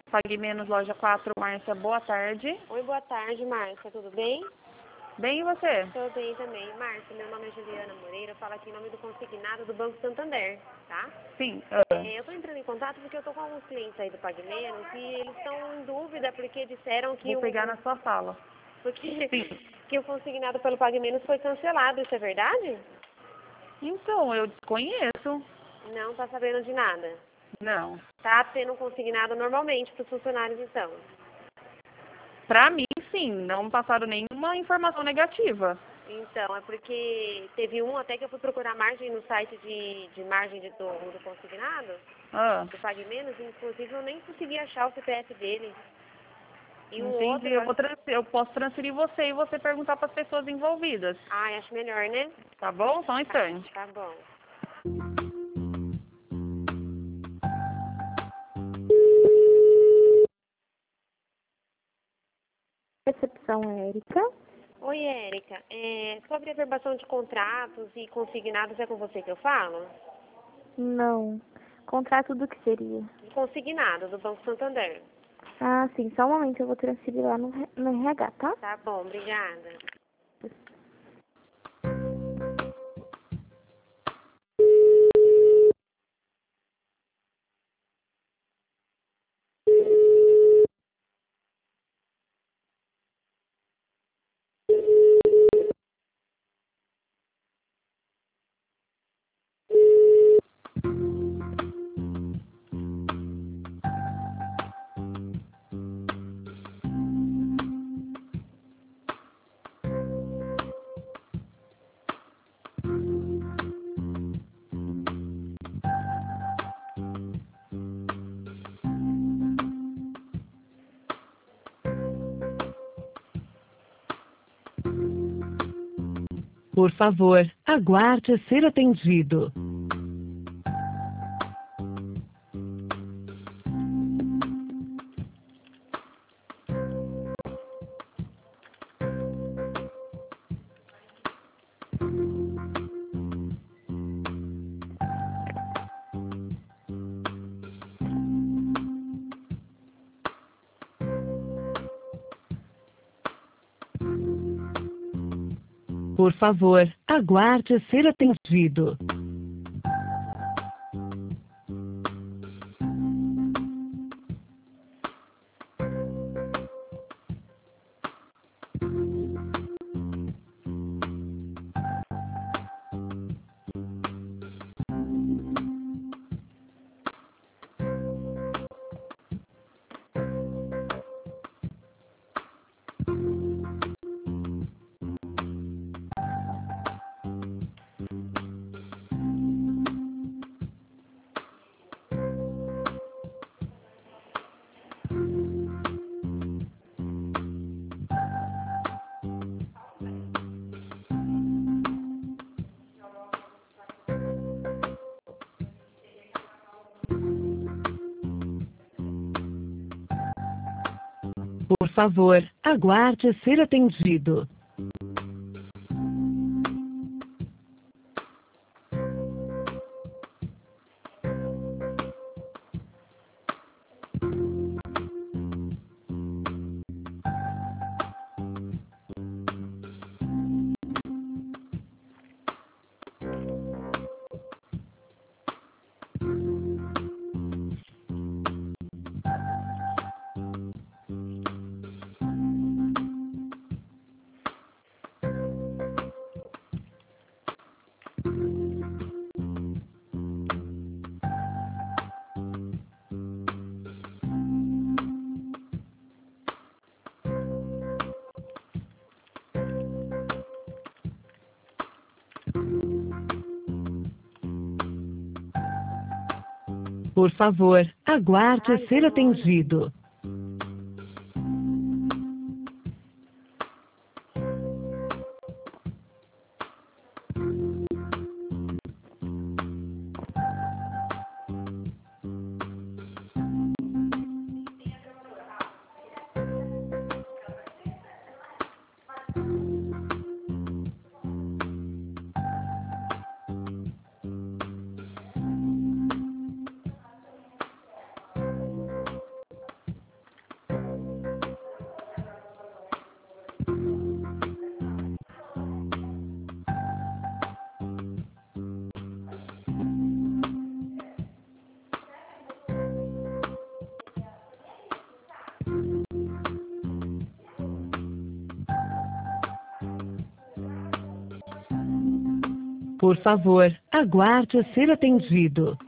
Pague Menos, loja 4, Márcia, boa tarde. Oi, boa tarde, Márcia, tudo bem? Bem, e você? Estou bem também. Márcia, meu nome é Juliana Moreira, eu falo aqui em nome do consignado do Banco Santander, tá? Sim. Eu estou entrando em contato porque eu estou com alguns clientes aí do Pague Menos e eles estão em dúvida porque disseram que Vou pegar na sua sala. Sim. que o consignado pelo Pague Menos foi cancelado, isso é verdade? Então, eu desconheço. Não está sabendo de nada. Não. Tá sendo consignado normalmente para os funcionários, então. Pra mim, sim. Não passaram nenhuma informação negativa. Então, é porque teve um até que eu fui procurar margem no site de margem do consignado, do Pague Menos, inclusive eu nem consegui achar o CPF dele. E um Entendi. outro... Eu posso transferir você e você perguntar para as pessoas envolvidas. Ah, acho melhor, né? Tá bom? Só um instante. Tá bom. Recepção Érica. Oi, Érica. Sobre a verbação de contratos e consignados, é com você que eu falo? Não. Contrato do que seria? Consignado, do Banco Santander. Ah, sim. Só um momento, eu vou transferir lá no RH, tá? Tá bom, obrigada. Por favor, aguarde ser atendido. Por favor, aguarde ser atendido. Por favor, aguarde ser atendido. Por favor, aguarde ser atendido. Por favor, aguarde ser atendido.